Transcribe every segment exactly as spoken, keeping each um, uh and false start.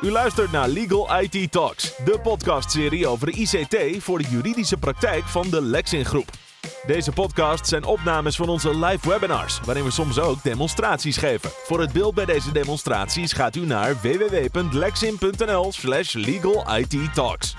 U luistert naar Legal I T Talks, de podcastserie over de I C T voor de juridische praktijk van de Lexin Groep. Deze podcasts zijn opnames van onze live webinars, waarin we soms ook demonstraties geven. Voor het beeld bij deze demonstraties gaat u naar w w w punt lexin punt n l slash legal I T talks.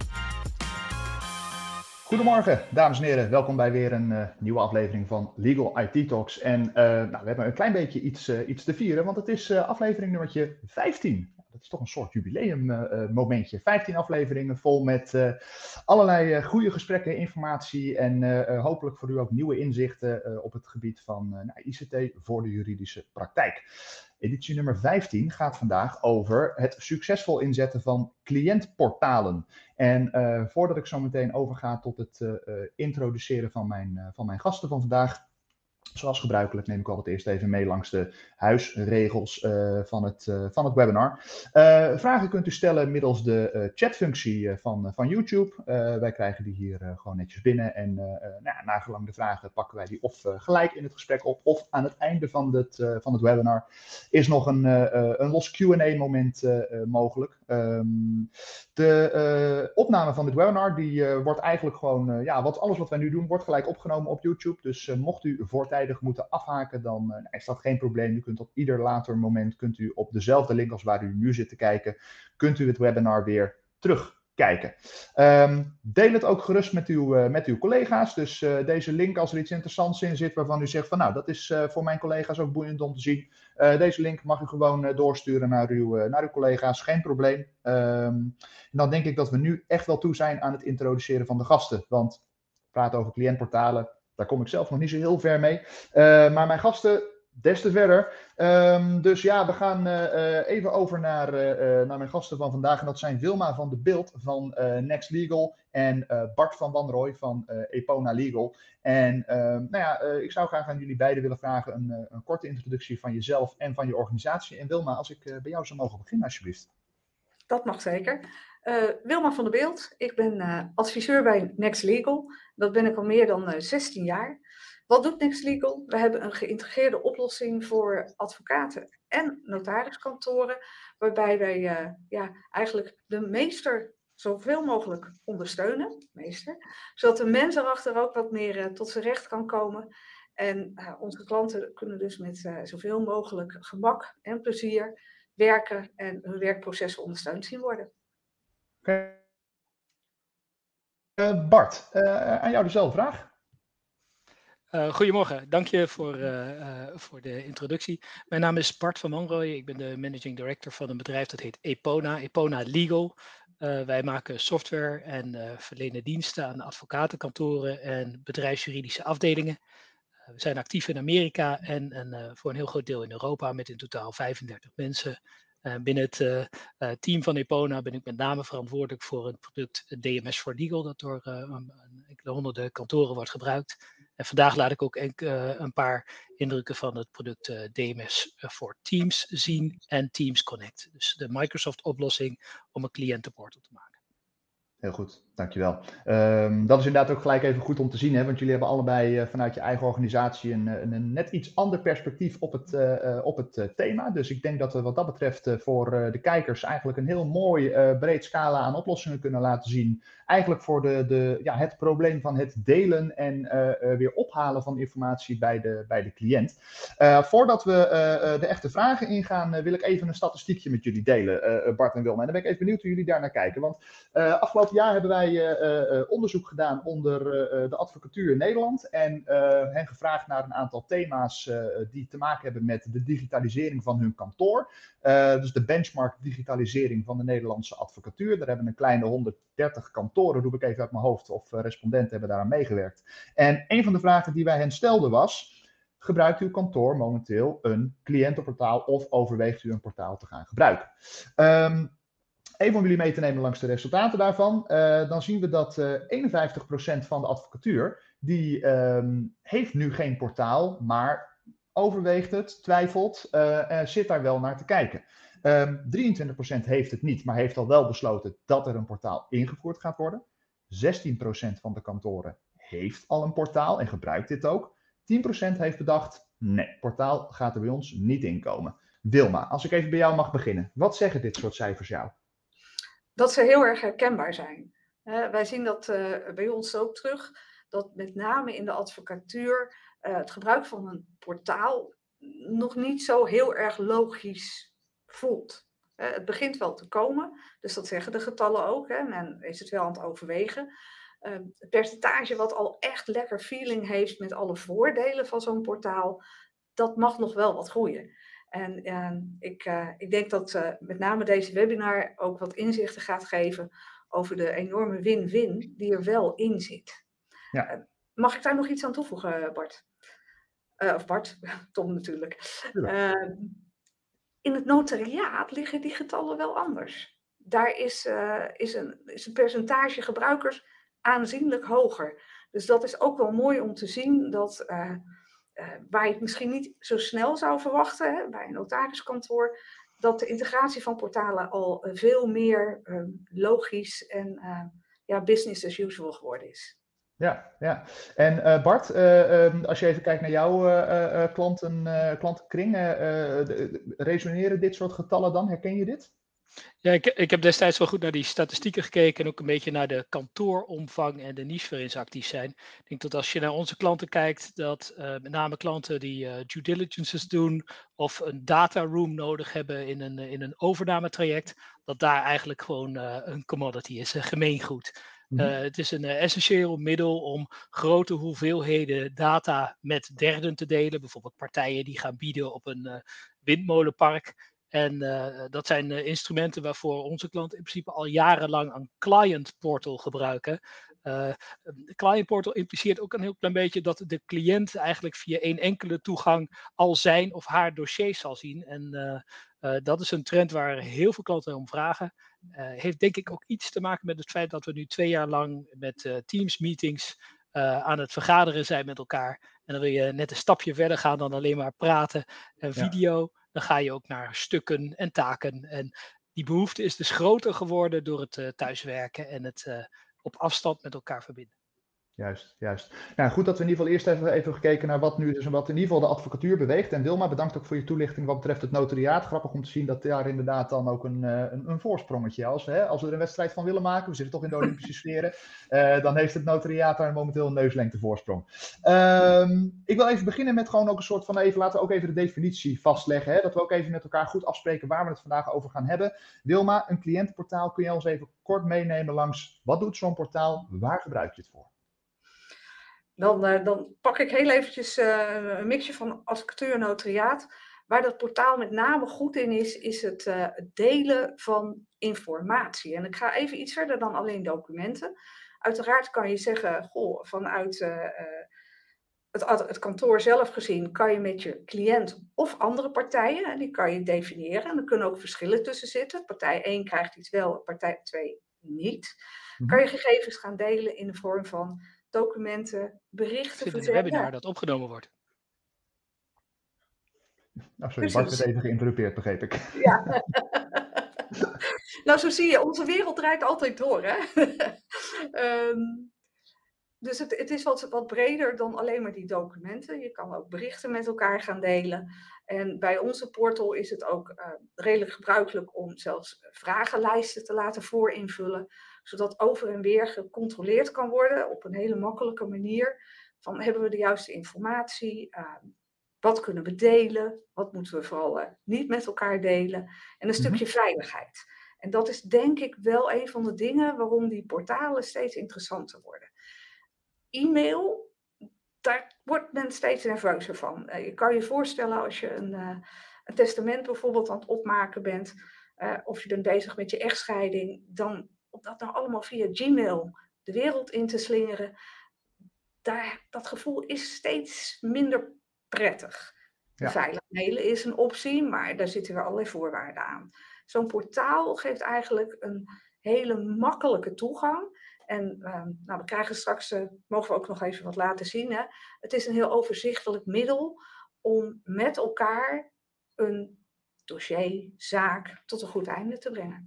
Goedemorgen, dames en heren. Welkom bij weer een uh, nieuwe aflevering van Legal I T Talks. En uh, nou, we hebben een klein beetje iets, uh, iets te vieren, want het is uh, aflevering nummertje vijftien. Dat is toch een soort jubileum uh, momentje. vijftien afleveringen vol met uh, allerlei uh, goede gesprekken, informatie en uh, uh, hopelijk voor u ook nieuwe inzichten uh, op het gebied van uh, nou, I C T voor de juridische praktijk. Editie nummer vijftien gaat vandaag over het succesvol inzetten van cliëntportalen. En uh, voordat ik zo meteen overga tot het uh, uh, introduceren van mijn, uh, van mijn gasten van vandaag, zoals gebruikelijk neem ik altijd eerst even mee langs de huisregels uh, van, het, uh, van het webinar. Uh, vragen kunt u stellen middels de uh, chatfunctie uh, van, uh, van YouTube. Uh, wij krijgen die hier uh, gewoon netjes binnen en uh, uh, nou ja, nagelang de vragen pakken wij die of uh, gelijk in het gesprek op of aan het einde van het, uh, van het webinar is nog een, uh, uh, een los Q en A moment uh, uh, mogelijk. Um, de uh, opname van dit webinar die uh, wordt eigenlijk gewoon, uh, ja, wat, alles wat wij nu doen wordt gelijk opgenomen op YouTube. Dus uh, mocht u voortijdig moeten afhaken, dan uh, is dat geen probleem. U kunt op ieder later moment, kunt u op dezelfde link als waar u nu zit te kijken, kunt u het webinar weer terugkijken. Um, deel het ook gerust met uw, uh, met uw collega's. Dus uh, deze link, als er iets interessants in zit waarvan u zegt van nou, dat is uh, voor mijn collega's ook boeiend om te zien. Uh, deze link mag u gewoon uh, doorsturen naar uw, uh, naar uw collega's, geen probleem. Um, en dan denk ik dat we nu echt wel toe zijn aan het introduceren van de gasten. Want praten over cliëntportalen, daar kom ik zelf nog niet zo heel ver mee. Uh, maar mijn gasten, des te verder. Um, dus ja, we gaan uh, uh, even over naar, uh, uh, naar mijn gasten van vandaag. En dat zijn Wilma van de Bilt van uh, Next Legal en uh, Bart van Wanrooy van uh, Epona Legal. En uh, nou ja, uh, ik zou graag aan jullie beiden willen vragen een, uh, een korte introductie van jezelf en van je organisatie. En Wilma, als ik uh, bij jou zou mogen beginnen, alsjeblieft. Dat mag zeker. Uh, Wilma van der Bilt, ik ben uh, adviseur bij Next Legal. Dat ben ik al meer dan uh, zestien jaar. Wat doet Next Legal? We hebben een geïntegreerde oplossing voor advocaten en notariskantoren, waarbij wij uh, ja, eigenlijk de meester zoveel mogelijk ondersteunen, meester, zodat de mens erachter ook wat meer uh, tot zijn recht kan komen. En uh, onze klanten kunnen dus met uh, zoveel mogelijk gemak en plezier werken en hun werkprocessen ondersteund zien worden. Okay. Uh, Bart, uh, aan jou dezelfde vraag. Uh, goedemorgen, dank je voor, uh, uh, voor de introductie. Mijn naam is Bart van Wanrooy, ik ben de managing director van een bedrijf dat heet Epona, Epona Legal. Uh, wij maken software en uh, verlenen diensten aan advocatenkantoren en bedrijfsjuridische afdelingen. Uh, we zijn actief in Amerika en, en uh, voor een heel groot deel in Europa met in totaal vijfendertig mensen. Uh, binnen het uh, uh, team van Epona ben ik met name verantwoordelijk voor het product D M S for Legal, dat door uh, enkele honderden kantoren wordt gebruikt. En vandaag laat ik ook enk, uh, een paar indrukken van het product uh, D M S for Teams zien en Teams Connect. Dus de Microsoft oplossing om een cliëntenportal te maken. Heel goed, dankjewel. Um, dat is inderdaad ook gelijk even goed om te zien, hè, want jullie hebben allebei uh, vanuit je eigen organisatie een, een, een net iets ander perspectief op het, uh, uh, op het uh, thema. Dus ik denk dat we wat dat betreft uh, voor uh, de kijkers eigenlijk een heel mooi uh, breed scala aan oplossingen kunnen laten zien. Eigenlijk voor de, de, ja, het probleem van het delen en uh, uh, weer ophalen van informatie bij de, bij de cliënt. Uh, voordat we uh, uh, de echte vragen ingaan, uh, wil ik even een statistiekje met jullie delen, uh, Bart en Wilma. En dan ben ik even benieuwd hoe jullie daar naar kijken. Want uh, afgelopen jaar hebben wij uh, uh, onderzoek gedaan onder uh, de advocatuur in Nederland en uh, hen gevraagd naar een aantal thema's uh, die te maken hebben met de digitalisering van hun kantoor. Uh, dus de benchmark digitalisering van de Nederlandse advocatuur. Daar hebben een kleine honderddertig kantoren, roep ik even uit mijn hoofd, of uh, respondenten hebben daaraan meegewerkt. En een van de vragen die wij hen stelden was: gebruikt uw kantoor momenteel een cliëntenportaal of overweegt u een portaal te gaan gebruiken? Um, Even om jullie mee te nemen langs de resultaten daarvan, uh, dan zien we dat uh, eenenvijftig procent van de advocatuur, die um, heeft nu geen portaal, maar overweegt het, twijfelt, uh, uh, zit daar wel naar te kijken. Um, drieëntwintig procent heeft het niet, maar heeft al wel besloten dat er een portaal ingevoerd gaat worden. zestien procent van de kantoren heeft al een portaal en gebruikt dit ook. tien procent heeft bedacht, nee, portaal gaat er bij ons niet in komen. Wilma, als ik even bij jou mag beginnen. Wat zeggen dit soort cijfers jou? Dat ze heel erg herkenbaar zijn. Uh, wij zien dat uh, bij ons ook terug, dat met name in de advocatuur uh, het gebruik van een portaal nog niet zo heel erg logisch voelt. Uh, het begint wel te komen, dus dat zeggen de getallen ook. Hè. Men is het wel aan het overwegen. Uh, het percentage wat al echt lekker feeling heeft met alle voordelen van zo'n portaal, dat mag nog wel wat groeien. En uh, ik, uh, ik denk dat uh, met name deze webinar ook wat inzichten gaat geven over de enorme win-win die er wel in zit. Ja. Uh, mag ik daar nog iets aan toevoegen, Bart? Uh, of Bart, Tom natuurlijk. Uh, in het notariaat liggen die getallen wel anders. Daar is, uh, is, een, is een percentage gebruikers aanzienlijk hoger. Dus dat is ook wel mooi om te zien dat uh, uh, waar je het misschien niet zo snel zou verwachten, hè, bij een notariskantoor, dat de integratie van portalen al uh, veel meer uh, logisch en uh, ja, business as usual geworden is. Ja, ja. En uh, Bart, uh, um, als je even kijkt naar jouw uh, uh, klanten, uh, klantenkring, uh, uh, resoneren dit soort getallen dan? Herken je dit? Ja, ik, ik heb destijds wel goed naar die statistieken gekeken en ook een beetje naar de kantooromvang en de niche waarin ze actief zijn. Ik denk dat als je naar onze klanten kijkt, dat uh, met name klanten die uh, due diligences doen of een data room nodig hebben in een, in een overnametraject, dat daar eigenlijk gewoon uh, een commodity is, een gemeengoed. Uh, het is een uh, essentieel middel om grote hoeveelheden data met derden te delen. Bijvoorbeeld partijen die gaan bieden op een uh, windmolenpark. En uh, dat zijn uh, instrumenten waarvoor onze klanten in principe al jarenlang een client portal gebruiken. Uh, de client portal impliceert ook een heel klein beetje dat de cliënt eigenlijk via één enkele toegang al zijn of haar dossiers zal zien. En uh, uh, dat is een trend waar heel veel klanten om vragen. Uh, heeft denk ik ook iets te maken met het feit dat we nu twee jaar lang met uh, Teams meetings uh, aan het vergaderen zijn met elkaar. En dan wil je net een stapje verder gaan dan alleen maar praten en video. Ja. Dan ga je ook naar stukken en taken. En die behoefte is dus groter geworden door het uh, thuiswerken en het uh, op afstand met elkaar verbinden. Juist, juist. Nou, goed dat we in ieder geval eerst even, even gekeken naar wat nu dus wat in ieder geval de advocatuur beweegt. En Wilma, bedankt ook voor je toelichting wat betreft het notariaat. Grappig om te zien dat daar inderdaad dan ook een, een, een voorsprongetje als, hè, als we er een wedstrijd van willen maken. We zitten toch in de Olympische sferen. Uh, dan heeft het notariaat daar momenteel een neuslengte voorsprong. Um, ik wil even beginnen met gewoon ook een soort van even, laten we ook even de definitie vastleggen. Hè, dat we ook even met elkaar goed afspreken waar we het vandaag over gaan hebben. Wilma, een cliëntenportaal, kun je ons even kort meenemen langs wat doet zo'n portaal, waar gebruik je het voor? Dan, uh, dan pak ik heel eventjes uh, een mixje van advocatuur en notariaat. Waar dat portaal met name goed in is, is het uh, delen van informatie. En ik ga even iets verder dan alleen documenten. Uiteraard kan je zeggen, goh, vanuit uh, het, het kantoor zelf gezien, kan je met je cliënt of andere partijen, die kan je definiëren. En er kunnen ook verschillen tussen zitten. Partij één krijgt iets wel, partij twee niet. Mm-hmm. Kan je gegevens gaan delen in de vorm van documenten, berichten. Ik zit in een webinar dat opgenomen wordt. Oh, sorry, Bart werd even geïnterrumpeerd, begreep ik. Ja. Nou, zo zie je, onze wereld draait altijd door, hè. um, dus het, het is wat, wat breder dan alleen maar die documenten. Je kan ook berichten met elkaar gaan delen. En bij onze portal is het ook uh, redelijk gebruikelijk om zelfs vragenlijsten te laten voorinvullen, zodat over en weer gecontroleerd kan worden op een hele makkelijke manier. Van hebben we de juiste informatie? Uh, wat kunnen we delen? Wat moeten we vooral uh, niet met elkaar delen? En een stukje mm-hmm. veiligheid. En dat is denk ik wel een van de dingen waarom die portalen steeds interessanter worden. E-mail, daar wordt men steeds nerveuzer van. Uh, je kan je voorstellen als je een, uh, een testament bijvoorbeeld aan het opmaken bent, uh, of je bent bezig met je echtscheiding, dan om dat nou allemaal via Gmail de wereld in te slingeren, daar, dat gevoel is steeds minder prettig. Ja. Veilig mailen is een optie, maar daar zitten weer allerlei voorwaarden aan. Zo'n portaal geeft eigenlijk een hele makkelijke toegang. En uh, nou, we krijgen straks, uh, mogen we ook nog even wat laten zien. Hè? Het is een heel overzichtelijk middel om met elkaar een dossier, zaak tot een goed einde te brengen.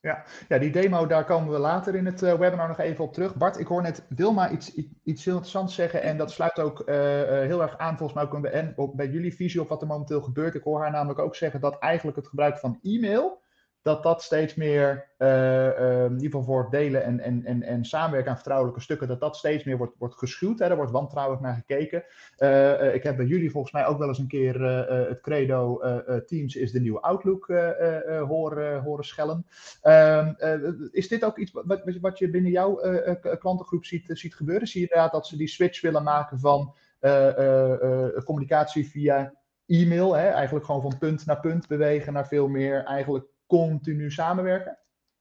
Ja. ja, die demo, daar komen we later in het uh, webinar nog even op terug. Bart, ik hoor net Wilma iets, iets, iets heel interessants zeggen en dat sluit ook uh, uh, heel erg aan volgens mij ook, en ook bij jullie visie op wat er momenteel gebeurt. Ik hoor haar namelijk ook zeggen dat eigenlijk het gebruik van e-mail, dat dat steeds meer, uh, uh, in ieder geval voor delen en, en, en, en samenwerken aan vertrouwelijke stukken, dat dat steeds meer wordt, wordt geschuwd. Hè? Er wordt wantrouwig naar gekeken. Uh, uh, ik heb bij jullie volgens mij ook wel eens een keer uh, uh, het credo uh, uh, Teams is de nieuwe Outlook uh, uh, horen, uh, horen schellen. Uh, uh, is dit ook iets wat, wat je binnen jouw uh, uh, klantengroep ziet, uh, ziet gebeuren? Zie je inderdaad dat ze die switch willen maken van uh, uh, uh, communicatie via e-mail, hè? Eigenlijk gewoon van punt naar punt bewegen naar veel meer eigenlijk continu samenwerken?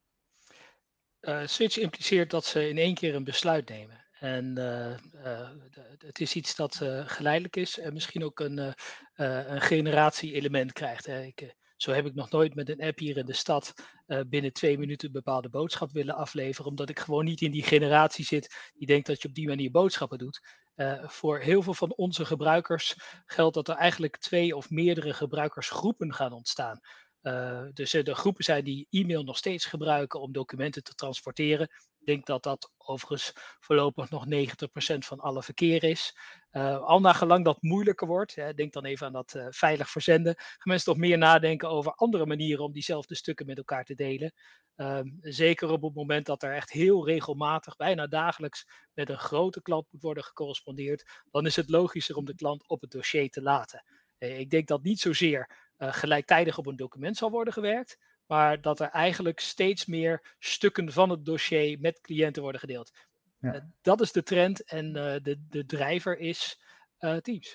Uh, switch impliceert dat ze in één keer een besluit nemen. En uh, uh, het is iets dat uh, geleidelijk is en misschien ook een, uh, uh, een generatie-element krijgt. Hè. Ik, uh, zo heb ik nog nooit met een app hier in de stad uh, binnen twee minuten een bepaalde boodschap willen afleveren, omdat ik gewoon niet in die generatie zit die denkt dat je op die manier boodschappen doet. Uh, voor heel veel van onze gebruikers geldt dat er eigenlijk twee of meerdere gebruikersgroepen gaan ontstaan. Uh, dus uh, de groepen zijn die e-mail nog steeds gebruiken om documenten te transporteren. Ik denk dat dat overigens voorlopig nog negentig procent van alle verkeer is. Uh, al naar gelang dat moeilijker wordt, hè, denk dan even aan dat uh, veilig verzenden, gaan mensen toch meer nadenken over andere manieren om diezelfde stukken met elkaar te delen. Uh, zeker op het moment dat er echt heel regelmatig, bijna dagelijks, met een grote klant moet worden gecorrespondeerd, dan is het logischer om de klant op het dossier te laten. Uh, ik denk dat niet zozeer Uh, gelijktijdig op een document zal worden gewerkt, maar dat er eigenlijk steeds meer stukken van het dossier met cliënten worden gedeeld. Ja. Uh, dat is de trend en uh, de, de drijver is uh, Teams.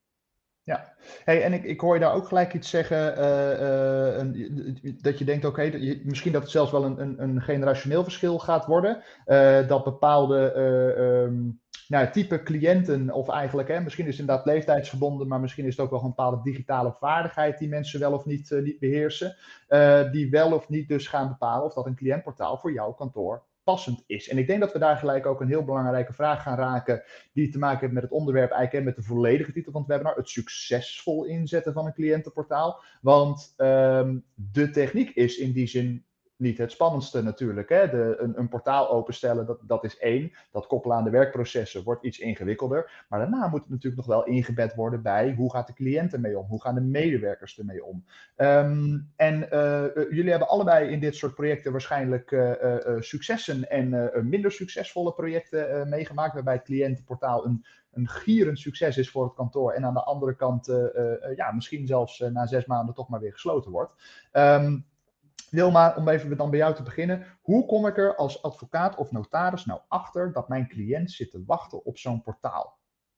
Ja, hey, en ik, ik hoor je daar ook gelijk iets zeggen, uh, uh, een, dat je denkt, oké, okay, misschien dat het zelfs wel een, een, een generationeel verschil gaat worden, uh, dat bepaalde uh, um, nou, type cliënten, of eigenlijk, hè, misschien is het inderdaad leeftijdsgebonden, maar misschien is het ook wel een bepaalde digitale vaardigheid die mensen wel of niet, uh, niet beheersen, uh, die wel of niet dus gaan bepalen of dat een cliëntportaal voor jouw kantoor passend is. En ik denk dat we daar gelijk ook een heel belangrijke vraag gaan raken die te maken heeft met het onderwerp eigenlijk met de volledige titel van het webinar, het succesvol inzetten van een cliëntenportaal. Want um, de techniek is in die zin niet het spannendste natuurlijk. Hè? De, een, een portaal openstellen, dat, dat is één. Dat koppelen aan de werkprocessen wordt iets ingewikkelder. Maar daarna moet het natuurlijk nog wel ingebed worden bij hoe gaat de cliënt ermee om? Hoe gaan de medewerkers ermee om? Um, en uh, jullie hebben allebei in dit soort projecten waarschijnlijk uh, uh, successen en uh, minder succesvolle projecten uh, meegemaakt, waarbij het cliëntenportaal een een gierend succes is voor het kantoor en aan de andere kant uh, uh, ja, misschien zelfs uh, na zes maanden toch maar weer gesloten wordt. Um, Wilma, om even dan bij jou te beginnen. Hoe kom ik er als advocaat of notaris nou achter dat mijn cliënt zit te wachten op zo'n portaal?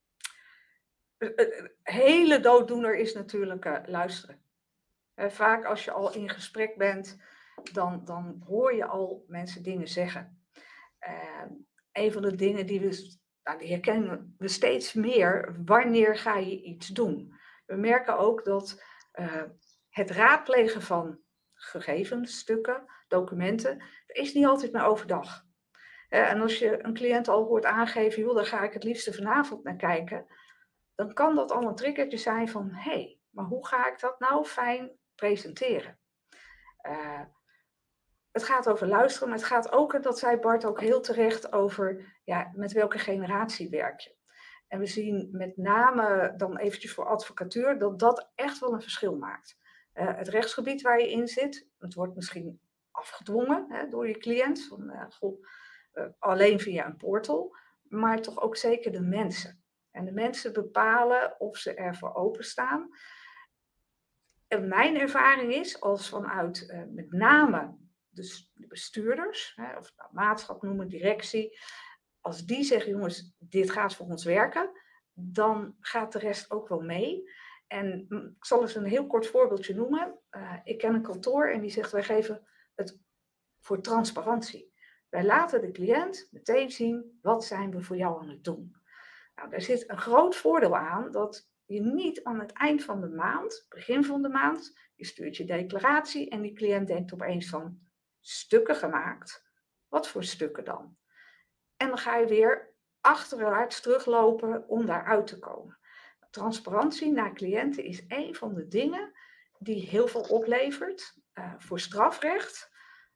Een hele dooddoener is natuurlijk uh, luisteren. Uh, vaak als je al in gesprek bent, dan, dan hoor je al mensen dingen zeggen. Uh, een van de dingen die we, nou, die herkennen we steeds meer, wanneer ga je iets doen? We merken ook dat uh, het raadplegen van gegevens, stukken, documenten, dat is niet altijd meer overdag. Uh, en als je een cliënt al hoort aangeven, joh, daar ga ik het liefste vanavond naar kijken, dan kan dat al een triggertje zijn van, hé, hey, maar hoe ga ik dat nou fijn presenteren? Uh, het gaat over luisteren, maar het gaat ook, en dat zei Bart ook heel terecht, over ja, met welke generatie werk je. En we zien met name dan eventjes voor advocatuur dat dat echt wel een verschil maakt. Uh, het rechtsgebied waar je in zit, het wordt misschien afgedwongen hè, door je cliënt, van, uh, goh, uh, alleen via een portal, maar toch ook zeker de mensen. En de mensen bepalen of ze ervoor openstaan. En mijn ervaring is, als vanuit uh, met name dus de bestuurders, hè, of nou, maatschap noemen, directie, als die zeggen, jongens, dit gaat voor ons werken, dan gaat de rest ook wel mee. En ik zal eens een heel kort voorbeeldje noemen. Uh, ik ken een kantoor en die zegt, wij geven het voor transparantie. Wij laten de cliënt meteen zien, wat zijn we voor jou aan het doen. Nou, daar zit een groot voordeel aan, dat je niet aan het eind van de maand, begin van de maand, je stuurt je declaratie en die cliënt denkt opeens van, stukken gemaakt. Wat voor stukken dan? En dan ga je weer achterwaarts teruglopen om daaruit te komen. Transparantie naar cliënten is een van de dingen die heel veel oplevert uh, voor strafrecht.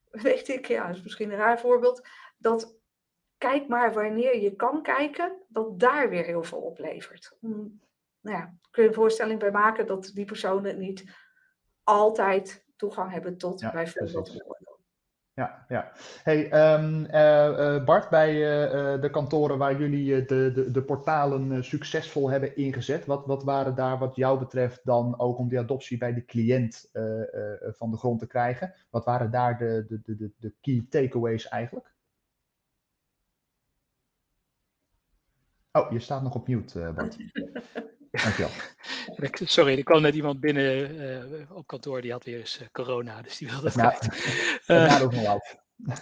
weet ik, ja, dat is misschien een raar voorbeeld, dat kijk maar wanneer je kan kijken, dat daar weer heel veel oplevert. Om, nou ja, kun je een voorstelling bij maken dat die personen niet altijd toegang hebben tot Ja, bijvoorbeeld precies. een portal. Ja, ja. Hey, um, uh, uh, Bart, bij uh, uh, de kantoren waar jullie uh, de, de, de portalen uh, succesvol hebben ingezet, wat, wat waren daar wat jou betreft dan ook om die adoptie bij de cliënt uh, uh, van de grond te krijgen? Wat waren daar de, de, de, de, de key takeaways eigenlijk? Oh, je staat nog op mute, uh, Bart. Dankjewel. Sorry, er kwam net iemand binnen uh, op kantoor, die had weer eens uh, corona, dus die wilde het Na, kwijt. het Uh, nadeel van live.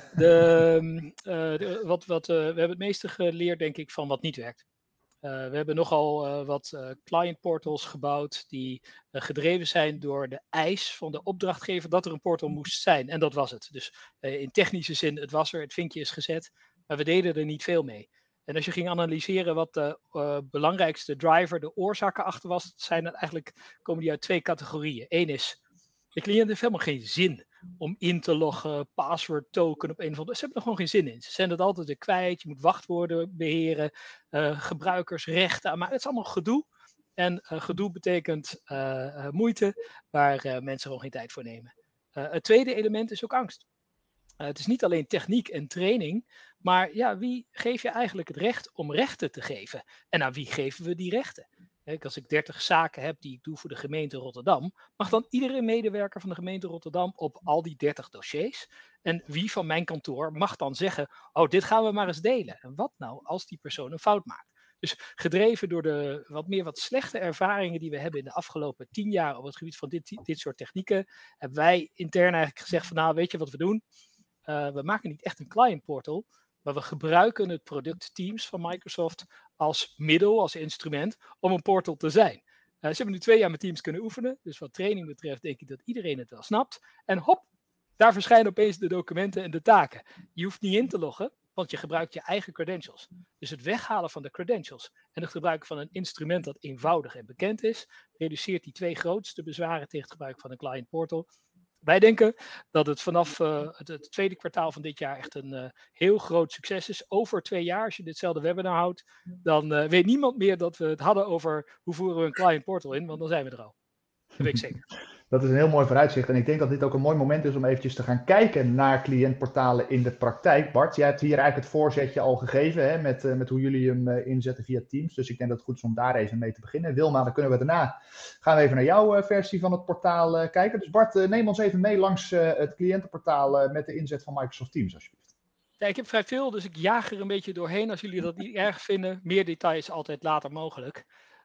de, uh, de, wat, wat, uh, we hebben het meeste geleerd, denk ik, van wat niet werkt. Uh, we hebben nogal uh, wat uh, client portals gebouwd die uh, gedreven zijn door de eis van de opdrachtgever dat er een portal moest zijn. En dat was het. Dus uh, in technische zin, het was er, het vinkje is gezet, maar we deden er niet veel mee. En als je ging analyseren wat de uh, belangrijkste driver, de oorzaken achter was, zijn er eigenlijk, komen die uit twee categorieën. Eén is, de cliënt heeft helemaal geen zin om in te loggen, password token op een of andere. Ze hebben er gewoon geen zin in. Ze zijn het altijd weer kwijt. Je moet wachtwoorden beheren, uh, gebruikersrechten. Maar het is allemaal gedoe. En uh, gedoe betekent uh, uh, moeite waar uh, mensen gewoon geen tijd voor nemen. Uh, het tweede element is ook angst. Uh, het is niet alleen techniek en training, maar ja, wie geef je eigenlijk het recht om rechten te geven? En aan wie geven we die rechten? Kijk, als ik dertig zaken heb die ik doe voor de gemeente Rotterdam, mag dan iedere medewerker van de gemeente Rotterdam op al die dertig dossiers? En wie van mijn kantoor mag dan zeggen, oh, dit gaan we maar eens delen? En wat nou als die persoon een fout maakt? Dus gedreven door de wat meer wat slechte ervaringen die we hebben in de afgelopen tien jaar op het gebied van dit, dit soort technieken, hebben wij intern eigenlijk gezegd van, nou, weet je wat we doen? Uh, we maken niet echt een client portal, maar we gebruiken het product Teams van Microsoft als middel, als instrument, om een portal te zijn. Uh, ze hebben nu twee jaar met Teams kunnen oefenen, dus wat training betreft denk ik dat iedereen het wel snapt. En hop, daar verschijnen opeens de documenten en de taken. Je hoeft niet in te loggen, want je gebruikt je eigen credentials. Dus het weghalen van de credentials en het gebruiken van een instrument dat eenvoudig en bekend is, reduceert die twee grootste bezwaren tegen het gebruik van een client portal. Wij denken dat het vanaf uh, het, het tweede kwartaal van dit jaar echt een uh, heel groot succes is. Over twee jaar, als je ditzelfde webinar houdt, dan uh, weet niemand meer dat we het hadden over hoe voeren we een client portal in, want dan zijn we er al. Dat weet ik zeker. Dat is een heel mooi vooruitzicht en ik denk dat dit ook een mooi moment is om eventjes te gaan kijken naar cliëntportalen in de praktijk. Bart, jij hebt hier eigenlijk het voorzetje al gegeven hè, met, uh, met hoe jullie hem uh, inzetten via Teams. Dus ik denk dat het goed is om daar even mee te beginnen. Wilma, dan kunnen we daarna gaan we even naar jouw uh, versie van het portaal uh, kijken. Dus Bart, uh, neem ons even mee langs uh, het cliëntenportaal uh, met de inzet van Microsoft Teams alsjeblieft. Ja, ik heb vrij veel, dus ik jaag er een beetje doorheen. Als jullie dat niet erg vinden, meer details altijd later mogelijk.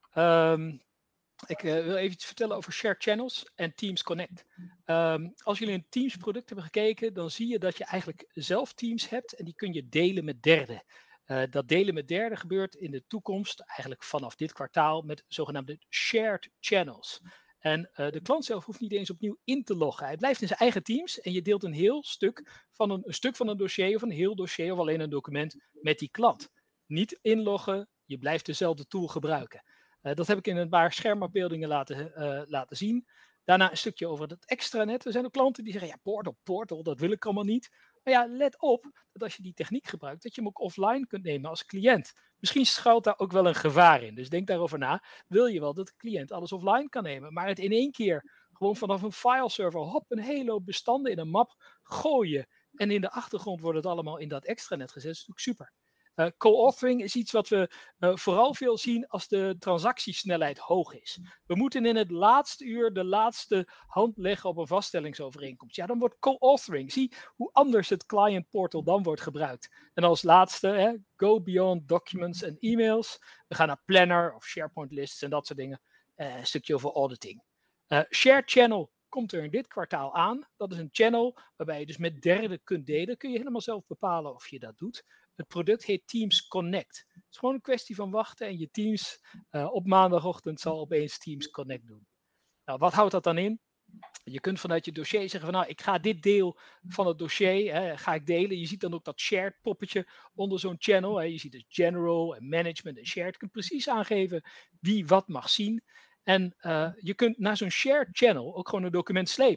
Um, Ik uh, wil even iets vertellen over Shared Channels en Teams Connect. Um, als jullie een Teams product hebben gekeken, dan zie je dat je eigenlijk zelf Teams hebt en die kun je delen met derden. Uh, dat delen met derden gebeurt in de toekomst, eigenlijk vanaf dit kwartaal, met zogenaamde Shared Channels. En uh, de klant zelf hoeft niet eens opnieuw in te loggen. Hij blijft in zijn eigen Teams en je deelt een heel stuk van een, een stuk van een dossier of een heel dossier of alleen een document met die klant. Niet inloggen, je blijft dezelfde tool gebruiken. Uh, dat heb ik in een paar schermafbeeldingen laten, uh, laten zien. Daarna een stukje over het extranet. Er zijn ook klanten die zeggen, ja, portal, portal, dat wil ik allemaal niet. Maar ja, let op dat als je die techniek gebruikt, dat je hem ook offline kunt nemen als cliënt. Misschien schuilt daar ook wel een gevaar in. Dus denk daarover na. Wil je wel dat de cliënt alles offline kan nemen, maar het in één keer gewoon vanaf een fileserver, hop, een hele hoop bestanden in een map gooien. En in de achtergrond wordt het allemaal in dat extranet gezet. Dat is natuurlijk super. Uh, co-authoring is iets wat we uh, vooral veel zien als de transactiesnelheid hoog is. We moeten in het laatste uur de laatste hand leggen op een vaststellingsovereenkomst. Ja, dan wordt co-authoring. Zie hoe anders het client portal dan wordt gebruikt. En als laatste, hè, go beyond documents en e-mails. We gaan naar Planner of SharePoint lists en dat soort dingen. Uh, een stukje over auditing. Uh, Shared Channel komt er in dit kwartaal aan. Dat is een channel waarbij je dus met derden kunt delen. Kun je helemaal zelf bepalen of je dat doet. Het product heet Teams Connect. Het is gewoon een kwestie van wachten en je Teams uh, op maandagochtend zal opeens Teams Connect doen. Nou, wat houdt dat dan in? Je kunt vanuit je dossier zeggen van nou, ik ga dit deel van het dossier, hè, ga ik delen. Je ziet dan ook dat shared poppetje onder zo'n channel. Hè. Je ziet dus general en management en shared. Je kunt precies aangeven wie wat mag zien. En uh, je kunt naar zo'n shared channel ook gewoon een document slepen.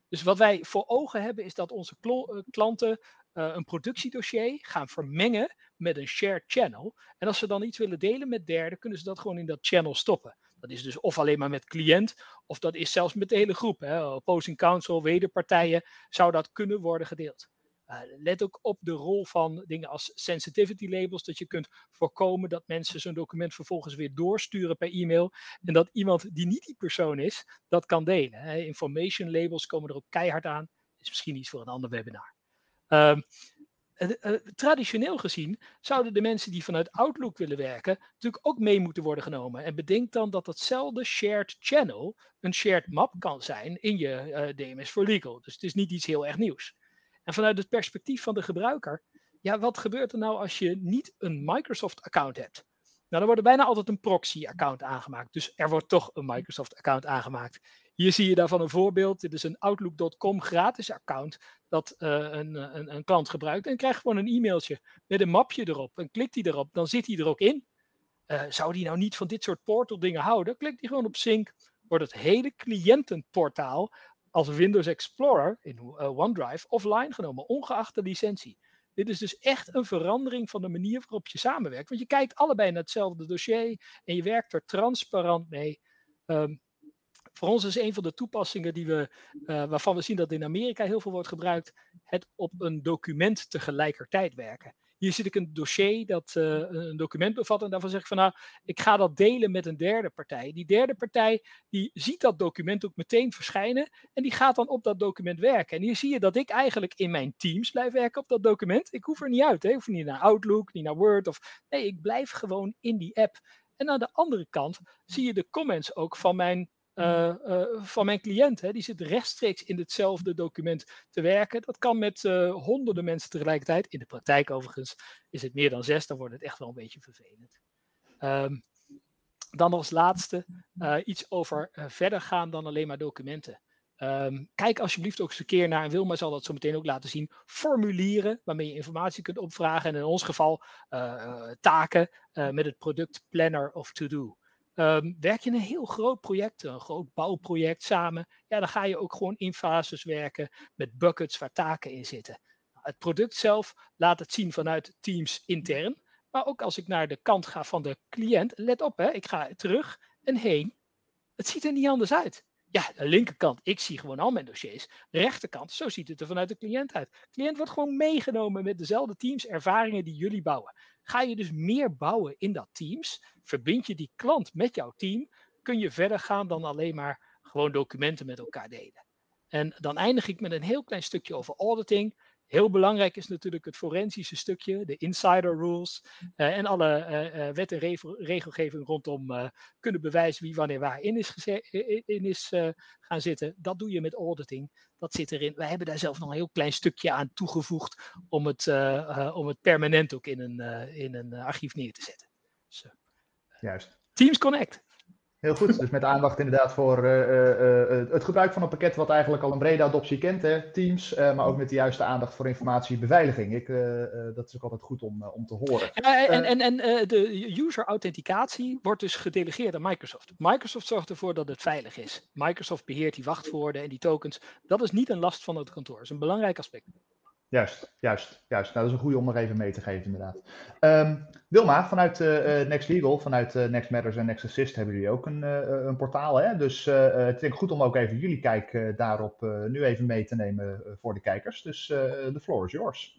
Dus wat wij voor ogen hebben is dat onze klo- uh, klanten uh, een productiedossier gaan vermengen met een shared channel. En als ze dan iets willen delen met derden, kunnen ze dat gewoon in dat channel stoppen. Dat is dus of alleen maar met cliënt, of dat is zelfs met de hele groep. Hè. Opposing counsel, wederpartijen, zou dat kunnen worden gedeeld. Uh, let ook op de rol van dingen als sensitivity labels, dat je kunt voorkomen dat mensen zo'n document vervolgens weer doorsturen per e-mail en dat iemand die niet die persoon is, dat kan delen. Hè. Information labels komen er ook keihard aan. Is misschien iets voor een ander webinar. Uh, uh, uh, traditioneel gezien zouden de mensen die vanuit Outlook willen werken natuurlijk ook mee moeten worden genomen. En bedenk dan dat datzelfde shared channel een shared map kan zijn in je uh, D M S voor Legal. Dus het is niet iets heel erg nieuws. En vanuit het perspectief van de gebruiker, ja, wat gebeurt er nou als je niet een Microsoft-account hebt? Nou, dan wordt er bijna altijd een proxy-account aangemaakt. Dus er wordt toch een Microsoft-account aangemaakt. Hier zie je daarvan een voorbeeld. Dit is een Outlook punt com gratis account dat uh, een, een, een klant gebruikt. En krijgt gewoon een e-mailtje met een mapje erop. En klikt hij erop, dan zit hij er ook in. Uh, zou die nou niet van dit soort portal dingen houden? Klikt hij gewoon op Sync, wordt het hele cliëntenportaal als Windows Explorer in uh, OneDrive offline genomen, ongeacht de licentie. Dit is dus echt een verandering van de manier waarop je samenwerkt. Want je kijkt allebei naar hetzelfde dossier en je werkt er transparant mee. Um, voor ons is een van de toepassingen die we, uh, waarvan we zien dat in Amerika heel veel wordt gebruikt, het op een document tegelijkertijd werken. Hier zit ik een dossier dat uh, een document bevat en daarvan zeg ik van nou, ik ga dat delen met een derde partij. Die derde partij die ziet dat document ook meteen verschijnen en die gaat dan op dat document werken. En hier zie je dat ik eigenlijk in mijn Teams blijf werken op dat document. Ik hoef er niet uit, hè? Ik hoef niet naar Outlook, niet naar Word of nee, ik blijf gewoon in die app. En aan de andere kant zie je de comments ook van mijn Uh, uh, van mijn cliënt. Hè. Die zit rechtstreeks in hetzelfde document te werken. Dat kan met uh, honderden mensen tegelijkertijd. In de praktijk overigens is het meer dan zes. Dan wordt het echt wel een beetje vervelend. Um, dan als laatste uh, iets over uh, verder gaan dan alleen maar documenten. Um, kijk alsjeblieft ook eens een keer naar, en Wilma zal dat zo meteen ook laten zien, formulieren waarmee je informatie kunt opvragen. En in ons geval uh, uh, taken uh, met het product Planner of To-Do. Um, werk je een heel groot project, een groot bouwproject samen, ja, dan ga je ook gewoon in fases werken met buckets waar taken in zitten. Het product zelf laat het zien vanuit Teams intern, maar ook als ik naar de kant ga van de cliënt, let op, hè, ik ga terug en heen, het ziet er niet anders uit. Ja, de linkerkant, ik zie gewoon al mijn dossiers. De rechterkant, zo ziet het er vanuit de cliënt uit. De cliënt wordt gewoon meegenomen met dezelfde Teams ervaringen die jullie bouwen. Ga je dus meer bouwen in dat Teams, verbind je die klant met jouw team, kun je verder gaan dan alleen maar gewoon documenten met elkaar delen. En dan eindig ik met een heel klein stukje over auditing. Heel belangrijk is natuurlijk het forensische stukje, de insider rules uh, en alle uh, uh, wet en regel, regelgeving rondom uh, kunnen bewijzen wie wanneer waar in is, geze- in is uh, gaan zitten. Dat doe je met auditing. Dat zit erin. Wij hebben daar zelf nog een heel klein stukje aan toegevoegd om het, uh, uh, om het permanent ook in een, uh, in een uh, archief neer te zetten. Dus, uh, Juist. Teams Connect. Heel goed, dus met aandacht inderdaad voor uh, uh, uh, het gebruik van een pakket wat eigenlijk al een brede adoptie kent, hè? Teams, uh, maar ook met de juiste aandacht voor informatiebeveiliging. Ik, uh, uh, dat is ook altijd goed om, uh, om te horen. Ja, en en, en uh, de user authenticatie wordt dus gedelegeerd aan Microsoft. Microsoft zorgt ervoor dat het veilig is. Microsoft beheert die wachtwoorden en die tokens. Dat is niet een last van het kantoor. Dat is een belangrijk aspect. Juist, juist, juist. Nou, dat is een goede om nog even mee te geven, inderdaad. Um, Wilma, vanuit uh, Next Legal, vanuit uh, Next Matters en Next Assist hebben jullie ook een, uh, een portaal. Hè? Dus uh, het is goed om ook even jullie kijk uh, daarop uh, nu even mee te nemen uh, voor de kijkers. Dus de uh, floor is yours.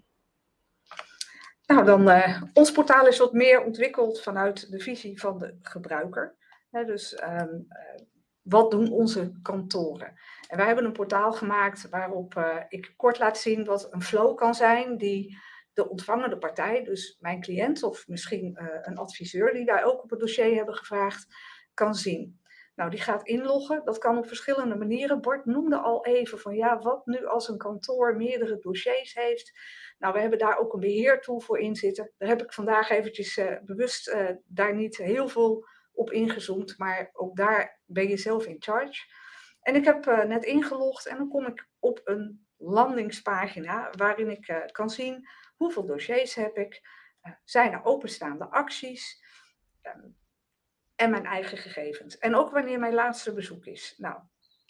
Nou, dan, uh, ons portaal is wat meer ontwikkeld vanuit de visie van de gebruiker. Hè, dus um, uh, wat doen onze kantoren? En wij hebben een portaal gemaakt waarop uh, ik kort laat zien wat een flow kan zijn die de ontvangende partij, dus mijn cliënt of misschien uh, een adviseur die wij ook op het dossier hebben gevraagd, kan zien. Nou, die gaat inloggen. Dat kan op verschillende manieren. Bart noemde al even van ja, wat nu als een kantoor meerdere dossiers heeft. Nou, we hebben daar ook een beheertool voor in zitten. Daar heb ik vandaag eventjes uh, bewust uh, daar niet heel veel op ingezoomd, maar ook daar ben je zelf in charge. En ik heb uh, net ingelogd en dan kom ik op een landingspagina waarin ik uh, kan zien hoeveel dossiers heb ik, uh, zijn er openstaande acties um, en mijn eigen gegevens. En ook wanneer mijn laatste bezoek is. Nou,